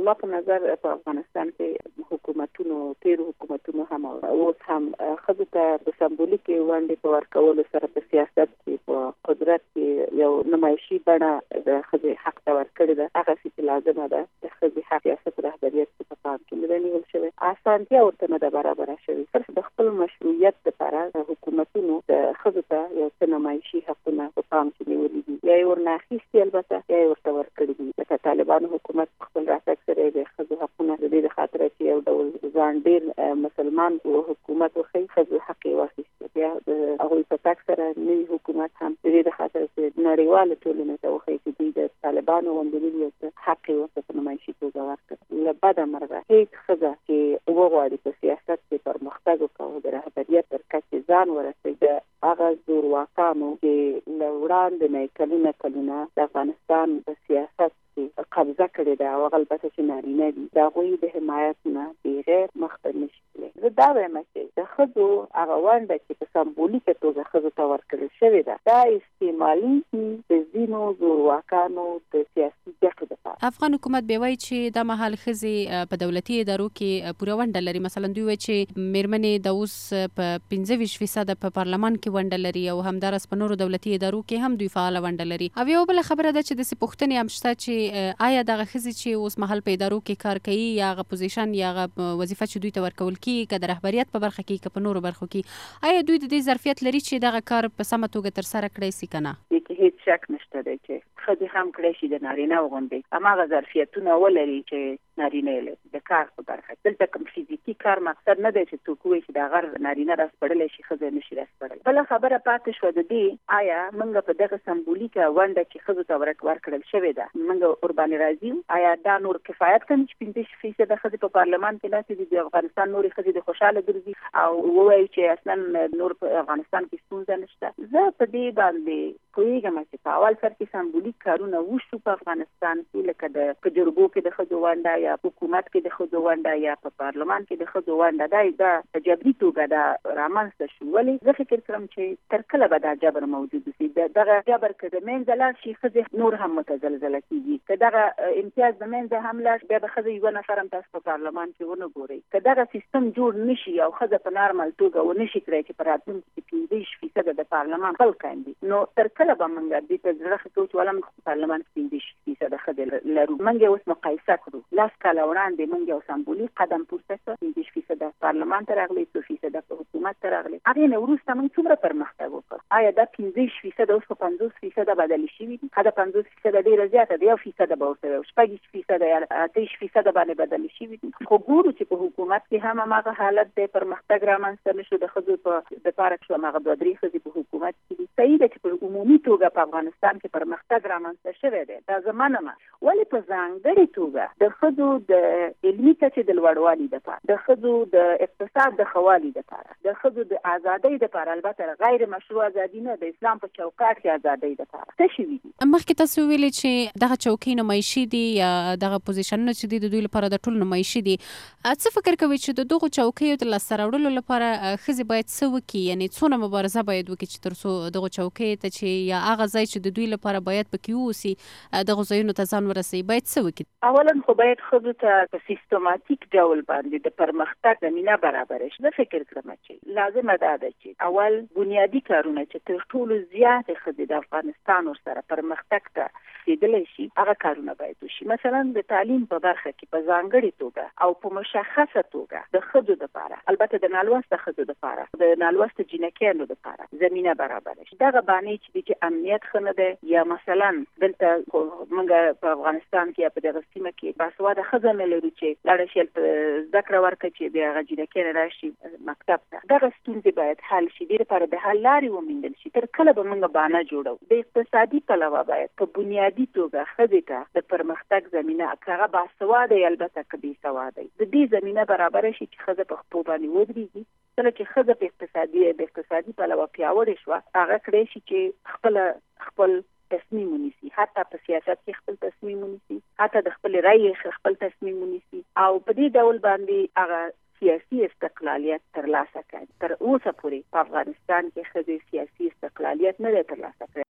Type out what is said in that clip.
زما په نظر په افغانستان کې تیر حکومتونو هم اوس هم ښځو ته د سمبولیکې ونډې په ورکولو سره په سیاست کې په قدرت کې یو نمایشي بڼه د ښځې حق ته ورکړې ده. هغه چې لازمه ده د ښځې حق سیاست رهبریت په پام کې نه نیول شوی، اسانتیا ورته نه ده برابره شوې. صرف د خپل مشروعیت لپاره حکومتونو د ښځو ته یو څه نمایشي حقونه په پام کې نیولي دي، یا یې ورنه اخیستي، البته یا یې ورته ورکړي دي. لکه طالبانو حکومت خپل راتګ سره د ښځو حقونه د دې خاطر چې یو ډول ځان ډېر مسلمان حکومت وښیي، ښځو حق یې واخیست. بیا د هغوی په تګ سره نوي حکومت هم د دې خاطر چې نړیواله ټولنې ته وښیي چې دوی د طالبانو غوندې یو حق یې ورته په نمایشي توګه ورکړ. له بده مرغه هیڅ ښځه چې وغواړي په سیاست کې پرمختګ وکړي، د رهبریت تر کچې ځان ورسوي، د هغه زورواکانو چې له وړاندې نه کلونه د افغانستان په سیاست کې قبضه کړې ده، او البته چې نارینه دي، د هغوی د حمایت نه بغیر مخته نه شي تللی. زه دا وایم چې د ښځو هغه ونډه چې په سمبولیکه توګه ښځو ته ورکړل شوې ده، دا استعمالېږي د ځینو زورواکانو د سیاسي ګټو لپاره. افغان حکومت به وایي چې دا مهال ښځې په دولتي ادارو کې پوره ونډه لري. مثلا دوی وایي چې میرمنې د اوس په 25% په پارلمان کې ونډه لري، او همدارس په نورو دولتي ادارو کې هم دوی فعال ونډه لري. او یو بل خبره ده چې د پوښتنې هم شته چې آیا دغه ښځې چې اوس مهال په ادارو کې کار کوي، یا هغه پوزیشن یا هغه وظیفه چې دوی ته ورکول کیږي، که د رهبریت په برخه کې که په نورو برخو کې، آیا دوی د دې ظرفیت لري چې دغه کار په سمه توګه ترسره کړی شي که نه؟ هیڅ شک نشته دی چې ښځې هم کړی شي د نارینه غوندې هماغه ظرفیتونه ولري چې نارینه یې لري د کار په برخه. دلته کوم فزیکي کار مقصد نه دی چې څوک وایي چې د هغه نارینه راسپړلی شي، ښځه نه شي راسپړلی. بله خبره پاتې شوه د دې، آیا موږ په دغه سمبولیکه ونډه چې ښځو ته ورکړل شوې ده موږ ورباندې راضي یو؟ آیا دا نور کفایت کوي چې 15% ښځې په پارلمان کې ناستې دي، د افغانستان نورې ښځې د خوشحاله ګرځي او ووایي چې اصلا نور په افغانستان کې ستونزه نشته؟ زه په دې باندې پوهېږم چې په اول سر کې سمبولیک کارونه وشو په افغانستان کې، لکه د تجربو کې د ښځو ونډه، یا حکومت کې د ښځو ونډه، یا په پارلمان کې د ښځو ونډه، دا په جبري توګه دا رامنځته شو. ولې زه فکر کوم چې تر کله به دا جبر موجود وي؟ دغه جبر که د منځه لاړ شي، ښځې نور هم متزلزله کېږي. که دغه امتیاز د منځه هم لاړ شي، بیا به ښځې یوه نفر هم تاسو په پارلمان کې ونه ګورئ. که دغه سیستم جوړ نشي او ښځه په نارمل توګه ونه شي کړی چې په راتلونکي کې 15% د پارلمان خپل کاندي، نو تر کله به موږ دې ته زړه ښه کوو چې والا موږ په پارلمان کې 15% ښځې لرو؟ موږ اوس مقایسه کړو، 10 کاله وړاندې موږ یو سمبولیک قدم پورته کړ، 15% پارلمان ته راغلی، 2% په حکومت ته راغلی. هغې نه وروسته موږ څومره پرمختګ وکړ؟ آیا دا 15% اوس په 50% بدل شوي دي؟ دا 50% ډېره زیاته ده، 1% به ورته وي، 6% یا 23% باندې بدل شوي دي. خو ګورو چې په حکومت کې هم هماغه حالت دی، پرمختګ رامنځته نه شو. د ښځو په دپاره چې هماغه 2-3 ښځې په حکومت کې دي. صحیح ده چې په عمومي توګه په افغانستان کې پرمختګ رامنځته شوی دی، دا زه منم. ولې په ځانګړې توګه د ښځو د علمي کچې د لوړوالي دپاره، د ښځو د اقتصاد د ښه والي دپاره، د ښځو د ازادۍ دپاره، البته غیر مشروع ازادي نه، د اسلام په چوکاټ کې ازادۍ دپاره څه شوي دي؟ مخکې تاسو ویلې چې دغه چوکۍ نمایشي دي، یا دغه پوزیشنونه چې دي د دوی لپاره د ټول نمایشي دي. څه فکر کوئ چې د دغو چوکیو د لاسته راوړلو لپاره ښځې باید څه وکړي؟ یعنې څونه مبارزه باید وکړي چې تر څو دغو چوکیو ته چې یا هغه ځای چې د دوی لپاره باید پکې واوسي دغو ځایونو ته ځان ورسوي، باید څه وکړي؟ اولا خو باید ښځو ته په سیستماتیک ډول باندې د پرمختګ زمینه برابره شي. زه فکر کوم چې لازمه ده چې اول بنیادی کارونه چې تر ټولو زیات ښځې د افغانستان ورسره پرمختګ ته رسېدلی شي، هغه کارونه باید وشي. مثلا د تعلیم په برخه کې په ځانګړې توګه او په مشخصه توګه د ښځو دپاره، البته د نالوسته ښځو دپاره، د نالوسته جینکیانو دپاره زمینه برابره شي. دغه بانې چې امنیت ښه نه دی، یا مثلا دلته موږ په افغانستان کې په دغه سیمه کې باسواده ښځه نه لرو چې لاړه شي زده کړه ورکړي چې بیا هغه جینکیانې راشي مکتب ته. دغه ستونزې باید حل شي، دې لپاره د حل لارې وموندل شي. تر کله به موږ بانه جوړو؟ د اقتصادي پلوه باید په بنیادي توګه ښځې ته د پرمختګ زمینه، که هغه باسواده یې البته که بې سواده یې، د دې زمینه برابره شي چې ښځه په خپلو باندې ودرېږي. کله چې ښځه په اقتصادي پلوه پیاوړې شوه، هغه کړی شي چې خپل تصمیم ونیسي، حتی په سیاست کې خپل تصمیم ونیسي، حتی د خپل رایې خپل تصمیم ونیسي، او په دې ډول باندې هغه سیاسي استقلالیت ترلاسه کړي. تر اوسه پورې په افغانستان کې ښځې سیاسي استقلالیت نه دی ترلاسه کړی.